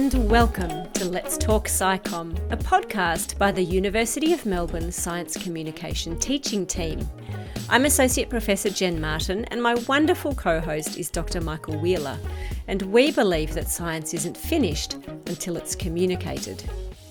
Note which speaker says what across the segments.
Speaker 1: and welcome to Let's Talk SciComm, a podcast by the University of Melbourne Science Communication Teaching Team. I'm Associate Professor Jen Martin and my wonderful co-host is Dr. Michael Wheeler, and we believe that science isn't finished until it's communicated.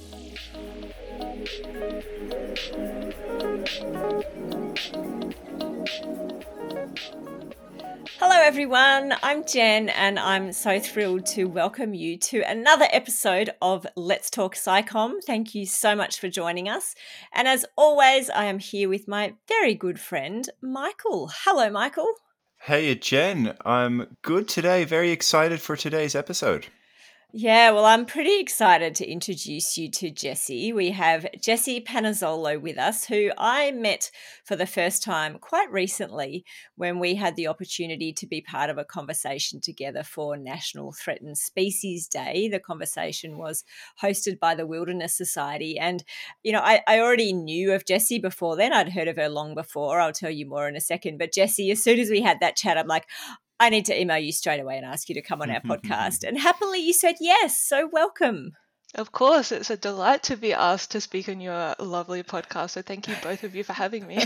Speaker 1: Hello everyone, I'm Jen and I'm so thrilled to welcome you to another episode of Let's Talk SciComm. Thank you so much for joining us. And as always, I am here with my very good friend, Michael. Hello, Michael.
Speaker 2: Hey Jen, I'm good today. Very excited for today's episode.
Speaker 1: Yeah, well, I'm pretty excited to introduce you to Jessie. We have Jessie Panizzolo with us, who I met for the first time quite recently when we had the opportunity to be part of a conversation together for National Threatened Species Day. The conversation was hosted by the Wilderness Society. And, you know, I already knew of Jessie before then. I'd heard of her long before. I'll tell you more in a second. But Jessie, as soon as we had that chat, I'm like, I need to email you straight away and ask you to come on our podcast. And happily you said yes. So welcome.
Speaker 3: Of course, it's a delight to be asked to speak on your lovely podcast. So thank you both of you for having me.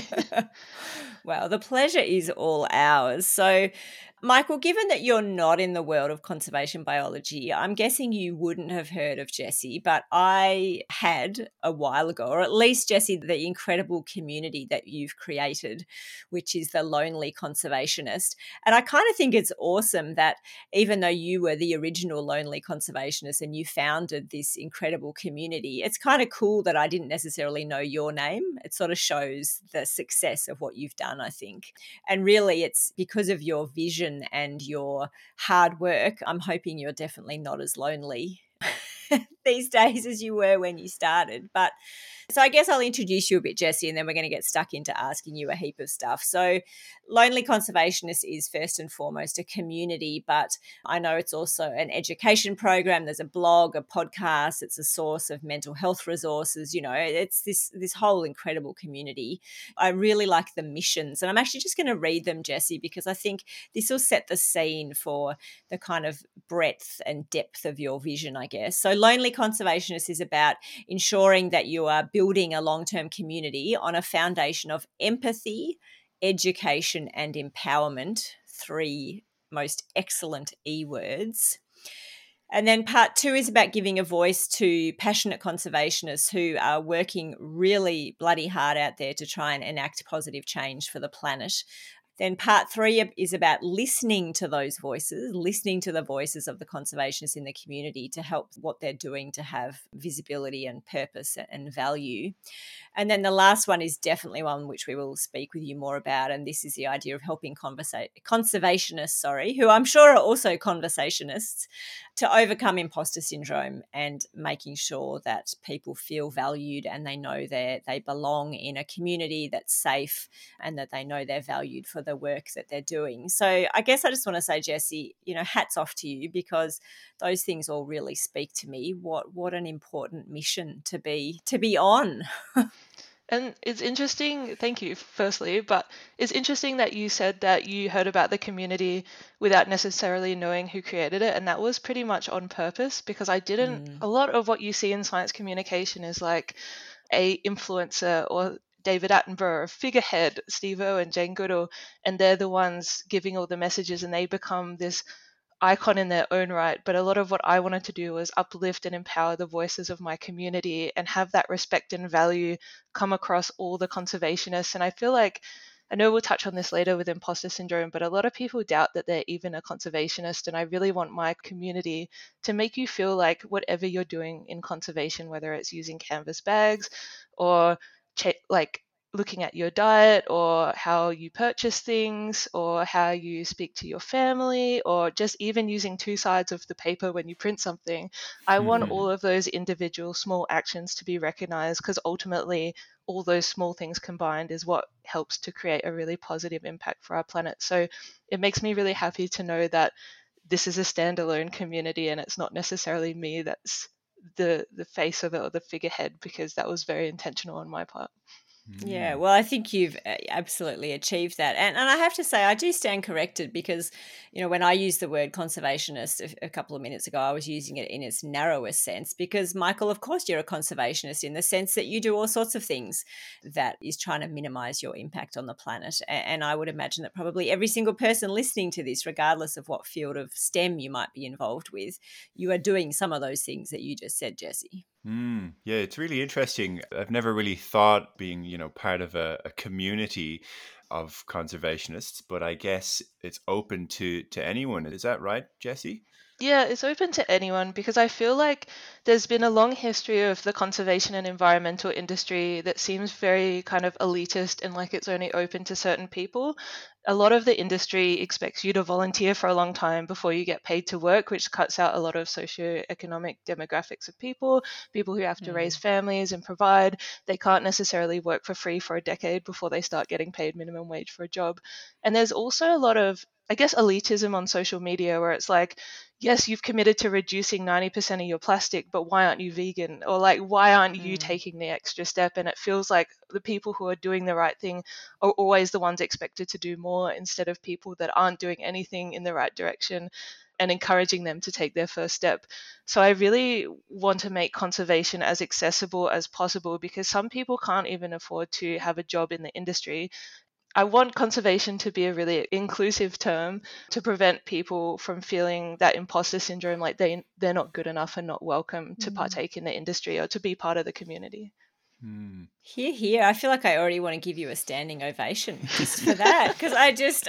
Speaker 1: Well, the pleasure is all ours. So, Michael, given that you're not in the world of conservation biology, I'm guessing you wouldn't have heard of Jessie, but I had a while ago, or at least Jessie, the incredible community that you've created, which is the Lonely Conservationist. And I kind of think it's awesome that even though you were the original Lonely Conservationist and you founded this incredible community, it's kind of cool that I didn't necessarily know your name. It sort of shows the success of what you've done, I think. And really, it's because of your vision and your hard work. I'm hoping you're definitely not as lonely these days as you were when you started. But so I guess I'll introduce you a bit, Jessie, and then we're going to get stuck into asking you a heap of stuff. So Lonely Conservationist is first and foremost a community, but I know it's also an education program. There's a blog, a podcast. It's a source of mental health resources. You know, it's this whole incredible community. I really like the missions, and I'm actually just going to read them, Jessie, because I think this will set the scene for the kind of breadth and depth of your vision, I guess. So Lonely Conservationist is about ensuring that you are building a long-term community on a foundation of empathy, education, and empowerment, three most excellent E words. And then part two is about giving a voice to passionate conservationists who are working really bloody hard out there to try and enact positive change for the planet. Then part three is about listening to those voices, listening to the voices of the conservationists in the community to help what they're doing to have visibility and purpose and value. And then the last one is definitely one which we will speak with you more about, and this is the idea of helping conservationists, who I'm sure are also conversationists, to overcome imposter syndrome and making sure that people feel valued and they know they belong in a community that's safe and that they know they're valued for the work that they're doing. So I guess I just want to say, Jessie, you know, hats off to you, because those things all really speak to me. What an important mission to be on.
Speaker 3: And it's interesting, thank you, firstly, but it's interesting that you said that you heard about the community without necessarily knowing who created it. And that was pretty much on purpose, because I didn't, a lot of what you see in science communication is like a influencer or David Attenborough, figurehead, Steve-O and Jane Goodall, and they're the ones giving all the messages and they become this icon in their own right. But a lot of what I wanted to do was uplift and empower the voices of my community and have that respect and value come across all the conservationists. And I feel like, I know we'll touch on this later with imposter syndrome, but a lot of people doubt that they're even a conservationist. And I really want my community to make you feel like whatever you're doing in conservation, whether it's using canvas bags or like looking at your diet or how you purchase things or how you speak to your family or just even using two sides of the paper when you print something. I want all of those individual small actions to be recognized, because ultimately all those small things combined is what helps to create a really positive impact for our planet. So it makes me really happy to know that this is a standalone community and it's not necessarily me that's the face of it or the figurehead, because that was very intentional on my part.
Speaker 1: Yeah, well, I think you've absolutely achieved that. And I have to say, I do stand corrected because, when I used the word conservationist a couple of minutes ago, I was using it in its narrowest sense because, Michael, of course, you're a conservationist in the sense that you do all sorts of things that is trying to minimize your impact on the planet. And I would imagine that probably every single person listening to this, regardless of what field of STEM you might be involved with, you are doing some of those things that you just said, Jesse.
Speaker 2: Yeah, it's really interesting. I've never really thought being, part of a community of conservationists, but I guess it's open to anyone. Is that right, Jesse?
Speaker 3: Yeah, it's open to anyone because I feel like there's been a long history of the conservation and environmental industry that seems very kind of elitist and like it's only open to certain people. A lot of the industry expects you to volunteer for a long time before you get paid to work, which cuts out a lot of socioeconomic demographics of people who have to raise families and provide. They can't necessarily work for free for a decade before they start getting paid minimum wage for a job. And there's also a lot of, I guess, elitism on social media where it's like, yes, you've committed to reducing 90% of your plastic, but why aren't you vegan? Or like, why aren't you taking the extra step? And it feels like the people who are doing the right thing are always the ones expected to do more instead of people that aren't doing anything in the right direction and encouraging them to take their first step. So I really want to make conservation as accessible as possible because some people can't even afford to have a job in the industry. I want conservation to be a really inclusive term to prevent people from feeling that imposter syndrome, like they're not good enough and not welcome to partake in the industry or to be part of the community.
Speaker 1: Hear, hear. I feel like I already want to give you a standing ovation just for that because I just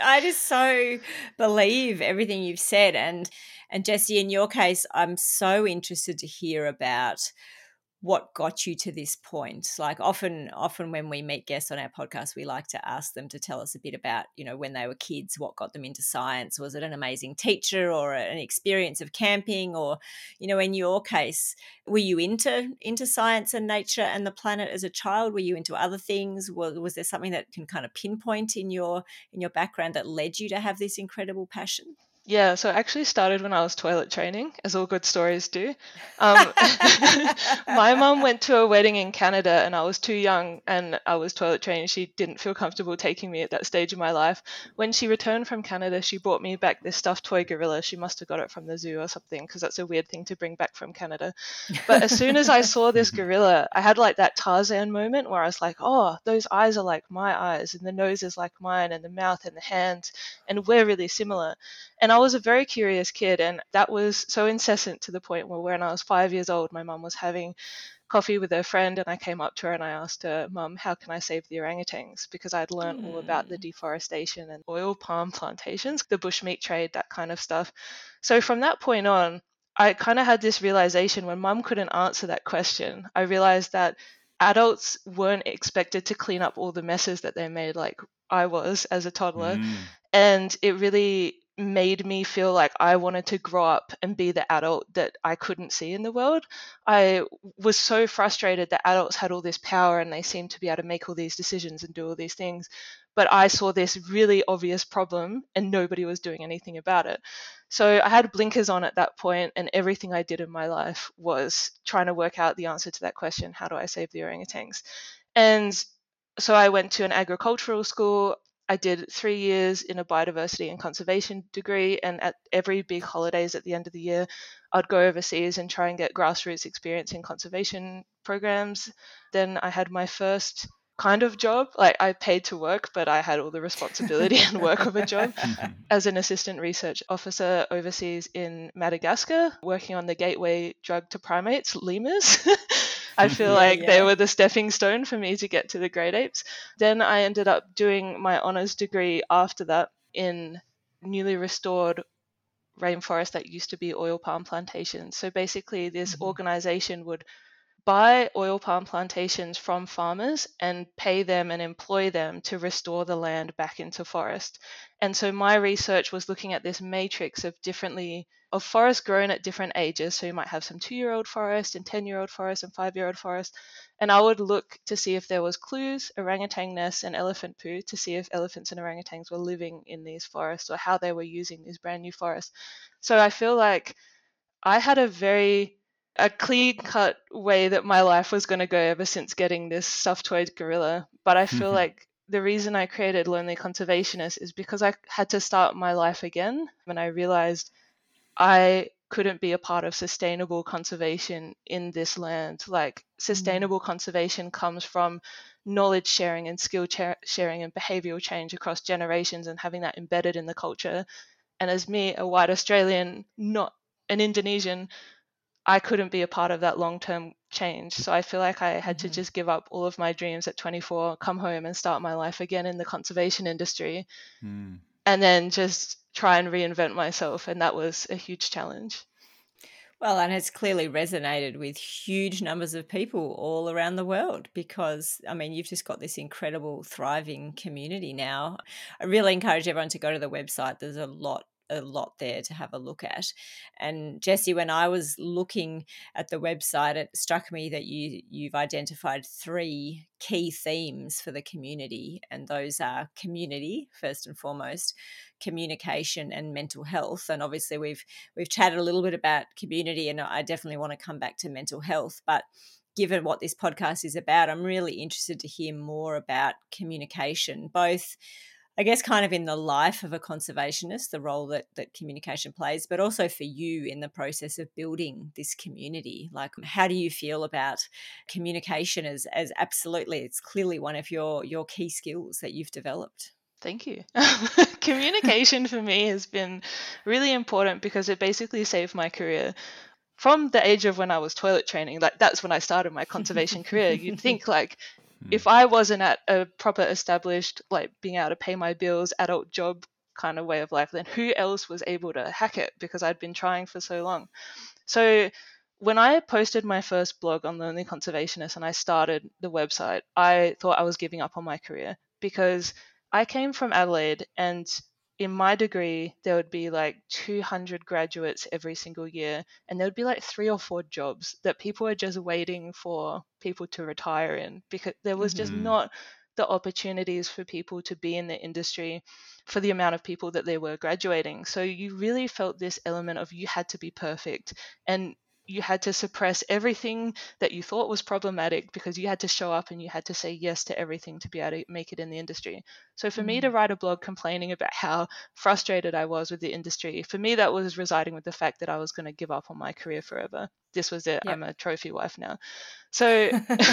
Speaker 1: so believe everything you've said. And Jesse, in your case, I'm so interested to hear about what got you to this point. Like often when we meet guests on our podcast, we like to ask them to tell us a bit about, when they were kids, what got them into science. Was it an amazing teacher or an experience of camping? Or, in your case, were you into science and nature and the planet as a child? Were you into other things? Was there something that can kind of pinpoint in your background that led you to have this incredible passion?
Speaker 3: Yeah, so it actually started when I was toilet training, as all good stories do. Um, my mum went to a wedding in Canada and I was too young and I was toilet training. She didn't feel comfortable taking me at that stage of my life. When she returned from Canada, she brought me back this stuffed toy gorilla. She must have got it from the zoo or something because that's a weird thing to bring back from Canada. But as soon as I saw this gorilla, I had like that Tarzan moment where I was like, oh, those eyes are like my eyes and the nose is like mine and the mouth and the hands, and we're really similar. And I was a very curious kid, and that was so incessant to the point where when I was 5 years old, my mum was having coffee with her friend, and I came up to her and I asked her, Mum, how can I save the orangutans? Because I'd learned all about the deforestation and oil palm plantations, the bushmeat trade, that kind of stuff. So from that point on, I kind of had this realization when Mum couldn't answer that question. I realized that adults weren't expected to clean up all the messes that they made, like I was as a toddler. And it really made me feel like I wanted to grow up and be the adult that I couldn't see in the world. I was so frustrated that adults had all this power and they seemed to be able to make all these decisions and do all these things. But I saw this really obvious problem and nobody was doing anything about it. So I had blinkers on at that point, and everything I did in my life was trying to work out the answer to that question: how do I save the orangutans? And so I went to an agricultural school. I did 3 years in a biodiversity and conservation degree, and at every big holidays at the end of the year, I'd go overseas and try and get grassroots experience in conservation programs. Then I had my first kind of job. Like I paid to work, but I had all the responsibility and work of a job as an assistant research officer overseas in Madagascar, working on the gateway drug to primates, lemurs. I feel like they were the stepping stone for me to get to the great apes. Then I ended up doing my honours degree after that in newly restored rainforest that used to be oil palm plantations. So basically, this organization would buy oil palm plantations from farmers and pay them and employ them to restore the land back into forest. And so my research was looking at this matrix of forests grown at different ages. So you might have some 2-year-old forest and 10-year-old forest and 5-year-old forest. And I would look to see if there was clues, orangutan nests, and elephant poo to see if elephants and orangutans were living in these forests or how they were using these brand new forests. So I feel like I had a very a clear-cut way that my life was going to go ever since getting this stuffed toy gorilla. But I feel like the reason I created Lonely Conservationist is because I had to start my life again, and I realized I couldn't be a part of sustainable conservation in this land. Like, sustainable conservation comes from knowledge sharing and skill sharing and behavioral change across generations and having that embedded in the culture. And as me, a white Australian, not an Indonesian, I couldn't be a part of that long-term change. So I feel like I had to just give up all of my dreams at 24, come home and start my life again in the conservation industry, and then just try and reinvent myself. And that was a huge challenge.
Speaker 1: Well, and it's clearly resonated with huge numbers of people all around the world because, I mean, you've just got this incredible, thriving community now. I really encourage everyone to go to the website. There's a lot there to have a look at. And Jessie, when I was looking at the website, it struck me that you've identified 3 key themes for the community, and those are community, first and foremost, communication, and mental health. And obviously we've chatted a little bit about community, and I definitely want to come back to mental health, but given what this podcast is about, I'm really interested to hear more about communication, both I guess kind of in the life of a conservationist, the role that communication plays, but also for you in the process of building this community. Like, how do you feel about communication as absolutely, it's clearly one of your key skills that you've developed?
Speaker 3: Thank you. Communication for me has been really important because it basically saved my career. From the age of when I was toilet training, like that's when I started my conservation career. You'd think like, if I wasn't at a proper established, like being able to pay my bills, adult job kind of way of life, then who else was able to hack it because I'd been trying for so long. So when I posted my first blog on Lonely Conservationist and I started the website, I thought I was giving up on my career because I came from Adelaide, and in my degree, there would be like 200 graduates every single year, and there would be like 3 or 4 jobs that people are just waiting for people to retire in because there was just not the opportunities for people to be in the industry for the amount of people that they were graduating. So you really felt this element of you had to be perfect, and you had to suppress everything that you thought was problematic because you had to show up and you had to say yes to everything to be able to make it in the industry. So for me to write a blog complaining about how frustrated I was with the industry, for me that was residing with the fact that I was going to give up on my career forever. This was it. Yep. I'm a trophy wife now. So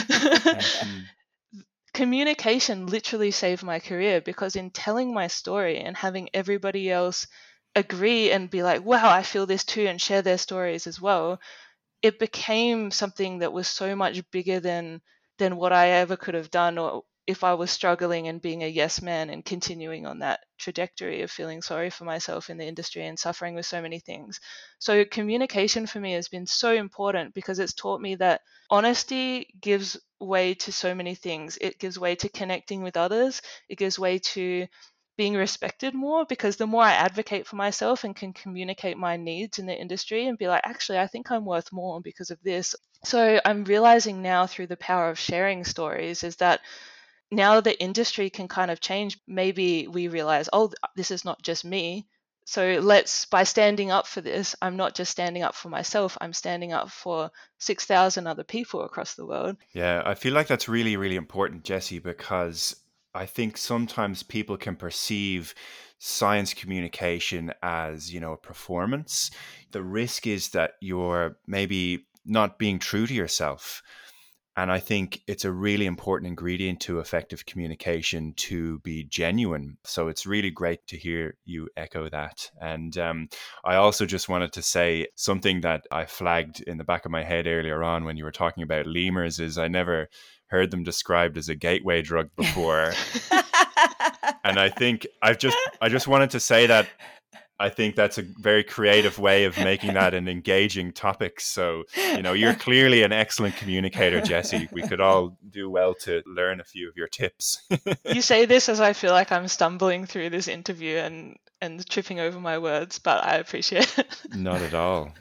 Speaker 3: communication literally saved my career because in telling my story and having everybody else agree and be like, wow, I feel this too, and share their stories as well, it became something that was so much bigger than what I ever could have done, or if I was struggling and being a yes man and continuing on that trajectory of feeling sorry for myself in the industry and suffering with so many things. So communication for me has been so important because it's taught me that honesty gives way to so many things. It gives way to connecting with others. It gives way to being respected more, because the more I advocate for myself and can communicate my needs in the industry and be like, actually, I think I'm worth more because of this. So I'm realizing now through the power of sharing stories is that now the industry can kind of change. Maybe we realize, oh, this is not just me. So by standing up for this, I'm not just standing up for myself, I'm standing up for 6,000 other people across the world.
Speaker 2: Yeah, I feel like that's really, really important, Jessie, because I think sometimes people can perceive science communication as, a performance. The risk is that you're maybe not being true to yourself. And I think it's a really important ingredient to effective communication to be genuine. So it's really great to hear you echo that. And I also just wanted to say something that I flagged in the back of my head earlier on when you were talking about lemurs is I never heard them described as a gateway drug before. And I think I just wanted to say that I think that's a very creative way of making that an engaging topic. So, you're clearly an excellent communicator, Jessie. We could all do well to learn a few of your tips.
Speaker 3: You say this as I feel like I'm stumbling through this interview and tripping over my words, but I appreciate it.
Speaker 2: Not at all.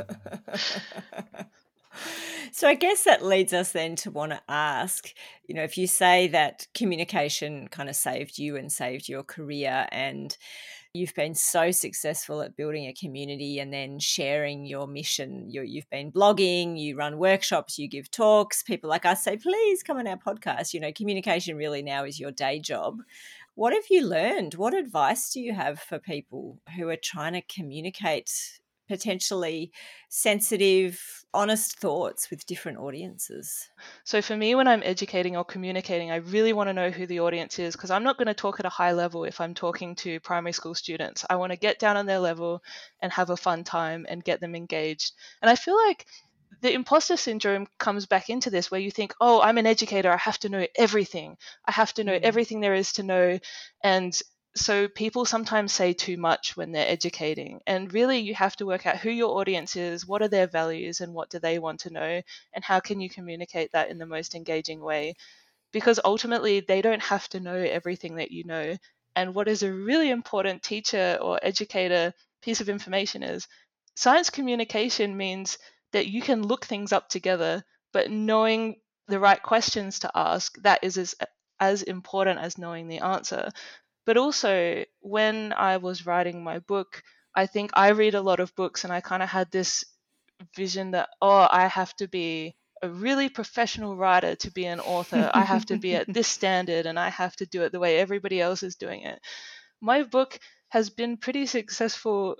Speaker 1: So I guess that leads us then to want to ask, if you say that communication kind of saved you and saved your career, and You've been so successful at building a community and then sharing your mission. You've been blogging, you run workshops, you give talks. People like us say, please come on our podcast. Communication really now is your day job. What have you learned? What advice do you have for people who are trying to communicate potentially sensitive, honest thoughts with different audiences?
Speaker 3: So for me, when I'm educating or communicating, I really want to know who the audience is, because I'm not going to talk at a high level if I'm talking to primary school students. I want to get down on their level and have a fun time and get them engaged. And I feel like the imposter syndrome comes back into this, where you think, oh, I'm an educator, I have to know everything. I have to know everything there is to know. And so people sometimes say too much when they're educating. And really, you have to work out who your audience is, what are their values, and what do they want to know, and how can you communicate that in the most engaging way. Because ultimately, they don't have to know everything that you know. And what is a really important teacher or educator piece of information is science communication means that you can look things up together, but knowing the right questions to ask, that is as important as knowing the answer. But also, when I was writing my book, I think I read a lot of books, and I kind of had this vision that, oh, I have to be a really professional writer to be an author. I have to be at this standard, and I have to do it the way everybody else is doing it. My book has been pretty successful,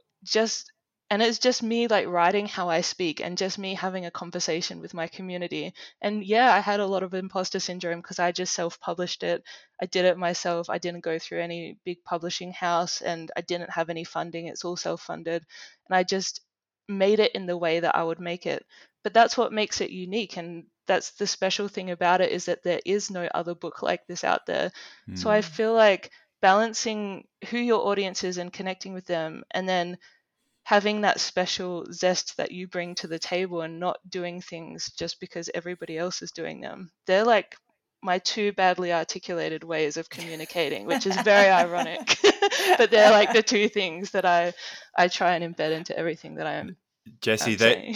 Speaker 3: and it's just me like writing how I speak and just me having a conversation with my community. And yeah, I had a lot of imposter syndrome because I just self-published it. I did it myself. I didn't go through any big publishing house, and I didn't have any funding. It's all self-funded. And I just made it in the way that I would make it. But that's what makes it unique, and that's the special thing about it, is that there is no other book like this out there. So I feel like balancing who your audience is and connecting with them, and then having that special zest that you bring to the table and not doing things just because everybody else is doing them. They're like my two badly articulated ways of communicating, which is very ironic. But they're like the two things that I try and embed into everything that I'm
Speaker 2: Jessie,
Speaker 3: saying.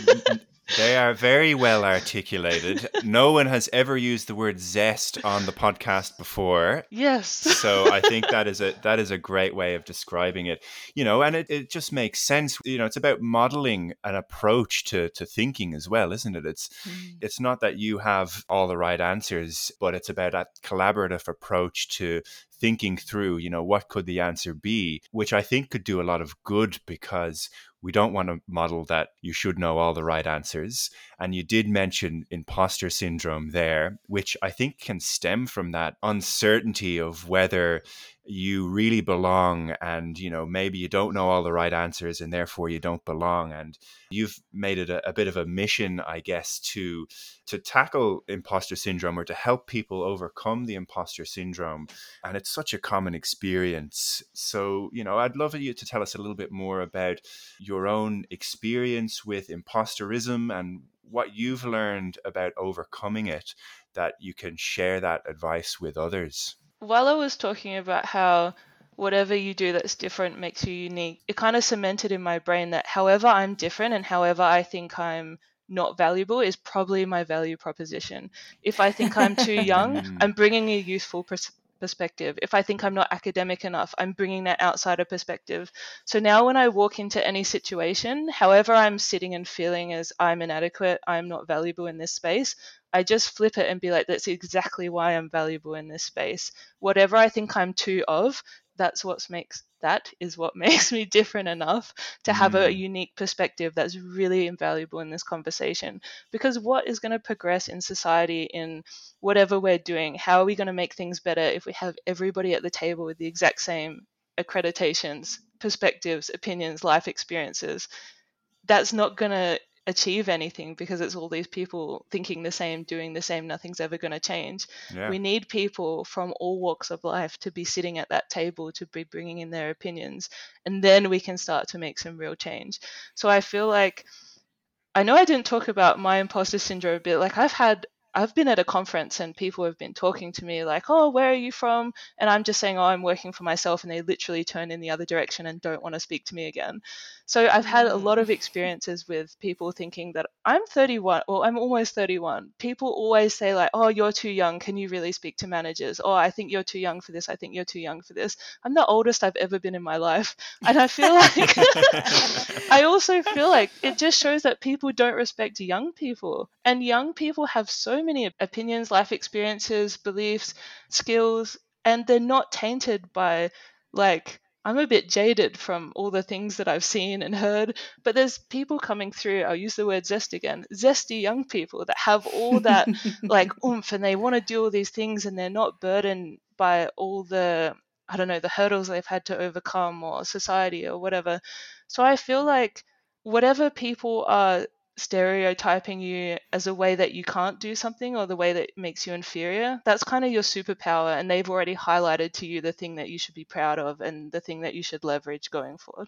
Speaker 2: they are very well articulated. No one has ever used the word zest on the podcast before.
Speaker 3: Yes.
Speaker 2: So I think that is a great way of describing it. And it just makes sense. It's about modeling an approach to thinking as well, isn't it? It's not that you have all the right answers, but it's about a collaborative approach to thinking through, what could the answer be, which I think could do a lot of good, because we don't want to model that you should know all the right answers. And you did mention imposter syndrome there, which I think can stem from that uncertainty of whether you really belong, and maybe you don't know all the right answers and therefore you don't belong. And you've made it a bit of a mission, I guess, to tackle imposter syndrome, or to help people overcome the imposter syndrome. And it's such a common experience. So I'd love you to tell us a little bit more about your own experience with imposterism and what you've learned about overcoming it, that you can share that advice with others.
Speaker 3: While I was talking about how whatever you do that's different makes you unique, it kind of cemented in my brain that however I'm different and however I think I'm not valuable is probably my value proposition. If I think I'm too young, I'm bringing a youthful perspective. If I think I'm not academic enough, I'm bringing that outsider perspective. So now when I walk into any situation, however I'm sitting and feeling as I'm inadequate, I'm not valuable in this space, I just flip it and be like, that's exactly why I'm valuable in this space. Whatever I think I'm too of, that is what makes me different enough to have a unique perspective that's really invaluable in this conversation. Because what is going to progress in society in whatever we're doing? How are we going to make things better if we have everybody at the table with the exact same accreditations, perspectives, opinions, life experiences? That's not going to achieve anything, because it's all these people thinking the same, doing the same. Nothing's ever going to change.
Speaker 2: Yeah.
Speaker 3: We need people from all walks of life to be sitting at that table, to be bringing in their opinions, and then we can start to make some real change. So I feel like, I know I didn't talk about my imposter syndrome a bit. Like, I've had I've been at a conference and people have been talking to me like, oh, where are you from? And I'm just saying, oh, I'm working for myself. And they literally turn in the other direction and don't want to speak to me again. So I've had a lot of experiences with people thinking that I'm 31, or I'm almost 31. People always say like, oh, you're too young. Can you really speak to managers? Oh, I think you're too young for this. I think you're too young for this. I'm the oldest I've ever been in my life. And I feel like I also feel like it just shows that people don't respect young people. And young people have so many opinions, life experiences, beliefs, skills, and they're not tainted by, like, I'm a bit jaded from all the things that I've seen and heard, but there's people coming through, I'll use the word zest again, zesty young people that have all that like oomph, and they want to do all these things, and they're not burdened by all the, I don't know, the hurdles they've had to overcome or society or whatever. So I feel like whatever people are stereotyping you as a way that you can't do something or the way that makes you inferior, that's kind of your superpower, and they've already highlighted to you the thing that you should be proud of and the thing that you should leverage going forward.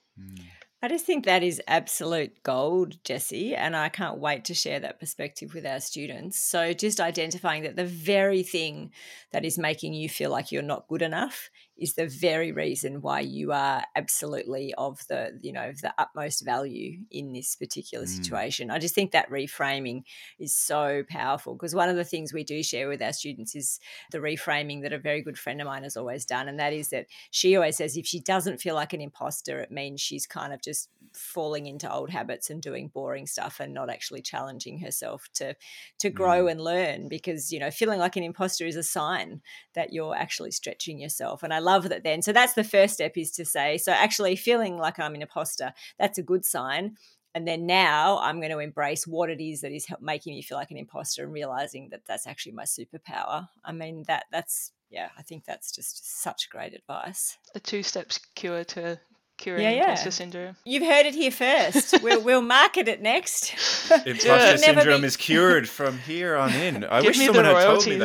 Speaker 1: I just think that is absolute gold, Jessie, and I can't wait to share that perspective with our students. So just identifying that the very thing that is making you feel like you're not good enough is the very reason why you are absolutely of the, the utmost value in this particular situation. I just think that reframing is so powerful, because one of the things we do share with our students is the reframing that a very good friend of mine has always done, and that is that she always says if she doesn't feel like an imposter, it means she's kind of just falling into old habits and doing boring stuff and not actually challenging herself to grow and learn, because feeling like an imposter is a sign that you're actually stretching yourself. And I love that then. So that's the first step, is to say, so actually feeling like I'm an imposter, that's a good sign. And then now I'm going to embrace what it is that is making me feel like an imposter, and realizing that that's actually my superpower. I mean, that's I think that's just such great advice.
Speaker 3: A 2-step cure to curing imposter syndrome.
Speaker 1: You've heard it here first. We'll market it next.
Speaker 2: Imposter syndrome is cured from here on in. I wish someone had told me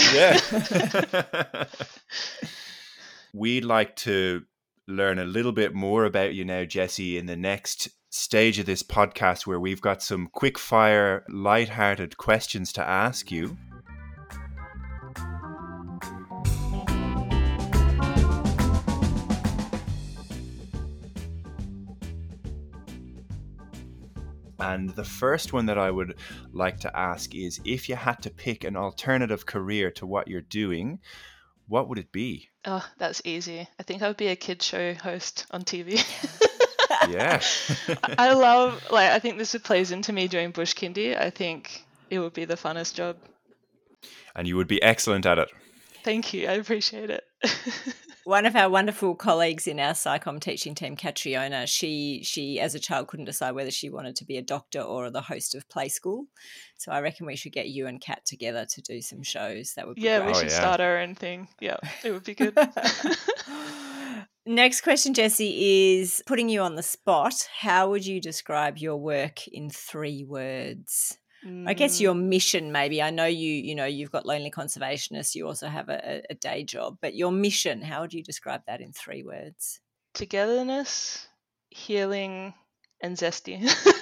Speaker 2: that. Yeah. We'd like to learn a little bit more about you now, Jessie, in the next stage of this podcast, where we've got some quick fire, lighthearted questions to ask you. And the first one that I would like to ask is, if you had to pick an alternative career to what you're doing, what would it be?
Speaker 3: Oh, that's easy. I think I would be a kids show host on TV.
Speaker 2: Yeah.
Speaker 3: I think this plays into me doing bush kindy. I think it would be the funnest job.
Speaker 2: And you would be excellent at it.
Speaker 3: Thank you. I appreciate it.
Speaker 1: One of our wonderful colleagues in our SciComm teaching team, Catriona, she as a child couldn't decide whether she wanted to be a doctor or the host of Play School. So I reckon we should get you and Kat together to do some shows. That would be great.
Speaker 3: We should start our own thing. Yeah, it would be good.
Speaker 1: Next question, Jessie, is putting you on the spot. How would you describe your work in 3 words? I guess your mission, maybe. I know you've got Lonely Conservationists. You also have a day job, but your mission, how would you describe that in 3 words?
Speaker 3: Togetherness, healing, and zesty.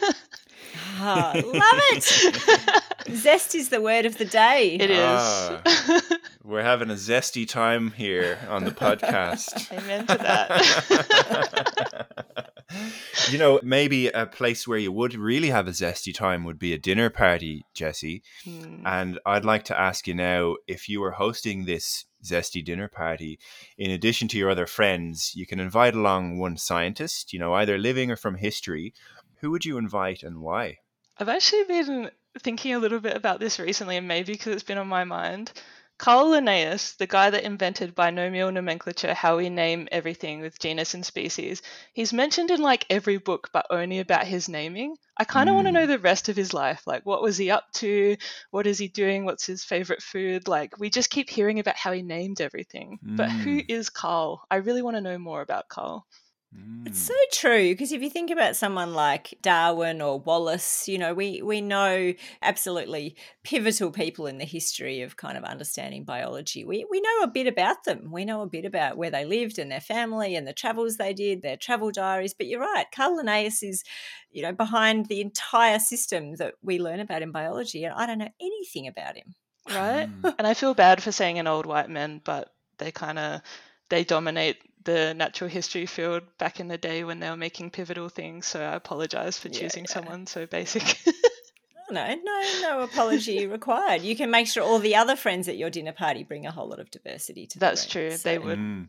Speaker 1: Love it. Zest is the word of the day.
Speaker 3: It is.
Speaker 2: We're having a zesty time here on the podcast.
Speaker 3: Amen to that.
Speaker 2: Maybe a place where you would really have a zesty time would be a dinner party, Jessie. And I'd like to ask you now, if you were hosting this zesty dinner party, in addition to your other friends, you can invite along one scientist, either living or from history. Who would you invite and why?
Speaker 3: I've actually been thinking a little bit about this recently, and maybe because it's been on my mind. Carl Linnaeus, the guy that invented binomial nomenclature, how we name everything with genus and species, he's mentioned in every book, but only about his naming. I kind of want to know the rest of his life. What was he up to? What is he doing? What's his favorite food? We just keep hearing about how he named everything. But who is Carl? I really want to know more about Carl.
Speaker 1: It's so true, because if you think about someone like Darwin or Wallace, we know absolutely pivotal people in the history of kind of understanding biology. We know a bit about them. We know a bit about where they lived and their family and the travels they did, their travel diaries. But you're right, Carl Linnaeus is, behind the entire system that we learn about in biology, and I don't know anything about him.
Speaker 3: Right? And I feel bad for saying an old white man, but they dominate the natural history field back in the day when they were making pivotal things. So I apologize for choosing someone so basic.
Speaker 1: No apology required. You can make sure all the other friends at your dinner party bring a whole lot of diversity to the room.
Speaker 3: That's true. They would.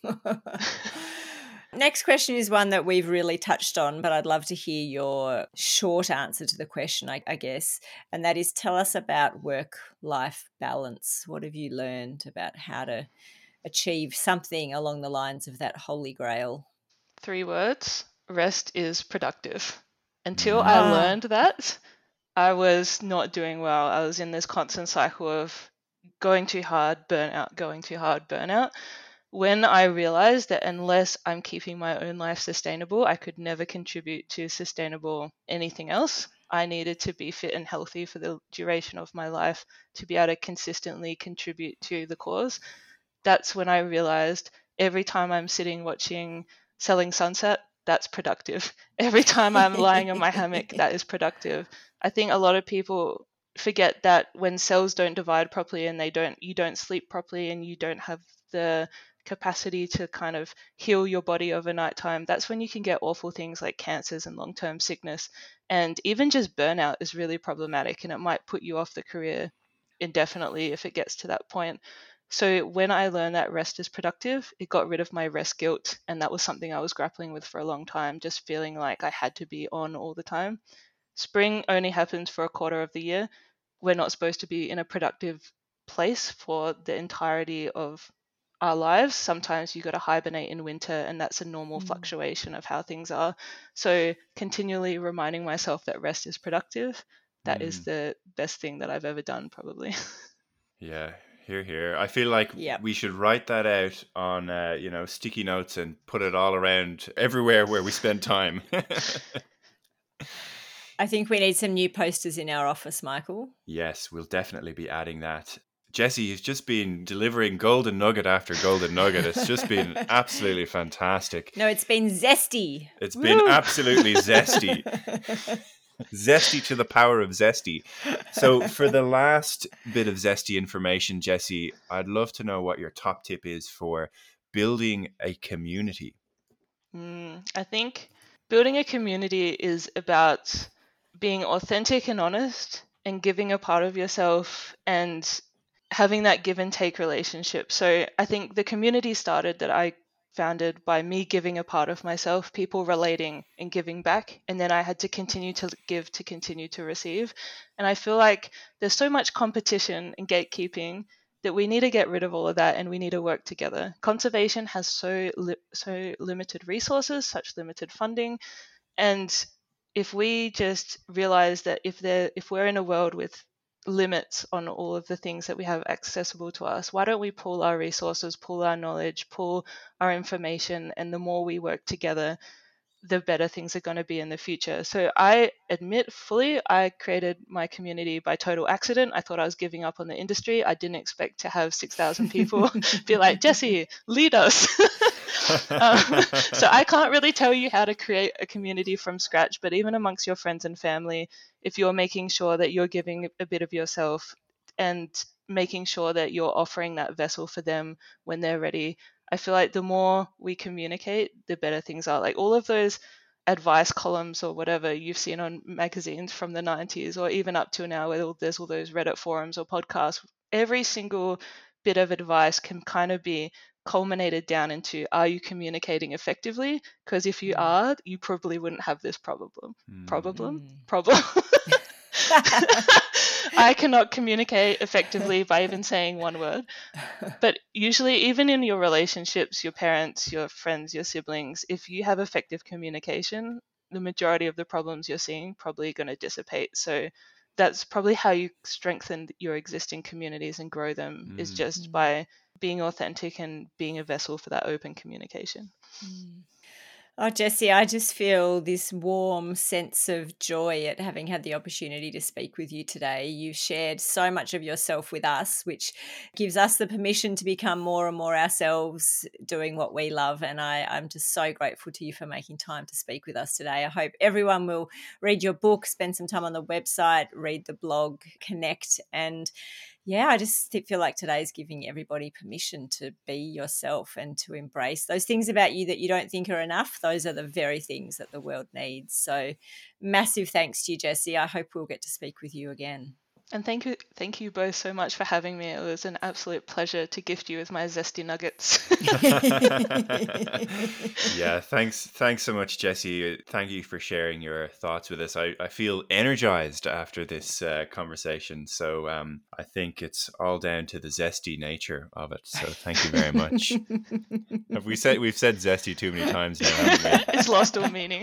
Speaker 1: Next question is one that we've really touched on, but I'd love to hear your short answer to the question, I guess. And that is, tell us about work-life balance. What have you learned about how to achieve something along the lines of that holy grail?
Speaker 3: 3 words: rest is productive. Until I learned that, I was not doing well. I was in this constant cycle of going too hard, burnout, going too hard, burnout. When I realized that unless I'm keeping my own life sustainable, I could never contribute to sustainable anything else. I needed to be fit and healthy for the duration of my life to be able to consistently contribute to the cause. That's when I realized every time I'm sitting watching Selling Sunset, that's productive. Every time I'm lying on my hammock, that is productive. I think a lot of people forget that when cells don't divide properly and you don't sleep properly and you don't have the capacity to kind of heal your body overnight time, that's when you can get awful things like cancers and long-term sickness. And even just burnout is really problematic, and it might put you off the career indefinitely if it gets to that point. So when I learned that rest is productive, it got rid of my rest guilt. And that was something I was grappling with for a long time, just feeling like I had to be on all the time. Spring only happens for a quarter of the year. We're not supposed to be in a productive place for the entirety of our lives. Sometimes you got to hibernate in winter, and that's a normal fluctuation of how things are. So continually reminding myself that rest is productive, that is the best thing that I've ever done, probably.
Speaker 2: Yeah, here. I feel like we should write that out on sticky notes and put it all around everywhere where we spend time.
Speaker 1: I think we need some new posters in our office, Michael.
Speaker 2: Yes, we'll definitely be adding that. Jessie has just been delivering golden nugget after golden nugget. It's just been absolutely fantastic.
Speaker 1: No, it's been zesty.
Speaker 2: It's been absolutely zesty. Zesty to the power of zesty. So for the last bit of zesty information, Jessie, I'd love to know what your top tip is for building a community.
Speaker 3: I think building a community is about being authentic and honest and giving a part of yourself and having that give and take relationship. So I think the community started that I founded by me giving a part of myself, people relating and giving back, and then I had to continue to give to continue to receive. And I feel like there's so much competition and gatekeeping that we need to get rid of all of that, and we need to work together. Conservation has so limited resources, such limited funding, and if we just realize that if we're in a world with limits on all of the things that we have accessible to us, why don't we pool our resources, pool our knowledge, pool our information, and the more we work together, the better things are going to be in the future. So I admit fully, I created my community by total accident. I thought I was giving up on the industry. I didn't expect to have 6,000 people be like, Jessie, lead us. So I can't really tell you how to create a community from scratch, but even amongst your friends and family, if you're making sure that you're giving a bit of yourself and making sure that you're offering that vessel for them when they're ready, I feel like the more we communicate, the better things are. Like all of those advice columns or whatever you've seen on magazines from the 90s or even up to now where there's all those Reddit forums or podcasts, every single bit of advice can kind of be culminated down into, are you communicating effectively? Because if you are, you probably wouldn't have this problem. I cannot communicate effectively by even saying one word. But usually, even in your relationships, your parents, your friends, your siblings, if you have effective communication, the majority of the problems you're seeing probably going to dissipate. So that's probably how you strengthen your existing communities and grow them, is just by being authentic and being a vessel for that open communication.
Speaker 1: Oh, Jessie, I just feel this warm sense of joy at having had the opportunity to speak with you today. You've shared so much of yourself with us, which gives us the permission to become more and more ourselves doing what we love. And I'm just so grateful to you for making time to speak with us today. I hope everyone will read your book, spend some time on the website, read the blog, connect, and yeah, I just feel like today's giving everybody permission to be yourself and to embrace those things about you that you don't think are enough. Those are the very things that the world needs. So massive thanks to you, Jessie. I hope we'll get to speak with you again.
Speaker 3: And thank you both so much for having me. It was an absolute pleasure to gift you with my zesty nuggets.
Speaker 2: Yeah, thanks so much, Jessie. Thank you for sharing your thoughts with us. I feel energized after this conversation. So I think it's all down to the zesty nature of it. So thank you very much. We've said zesty too many times now, haven't we?
Speaker 3: It's lost all meaning.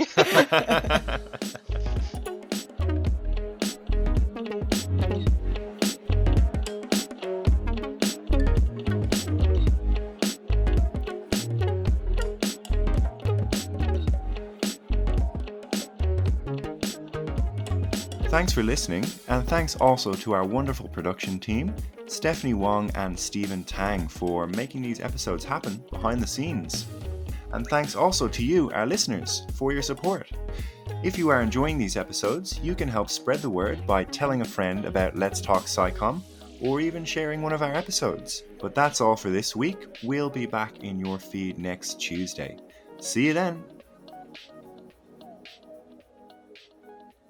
Speaker 2: Thanks for listening, and thanks also to our wonderful production team, Stephanie Wong and Stephen Tang, for making these episodes happen behind the scenes. And thanks also to you, our listeners, for your support. If you are enjoying these episodes, you can help spread the word by telling a friend about Let's Talk SciComm, or even sharing one of our episodes. But that's all for this week. We'll be back in your feed next Tuesday. See you then.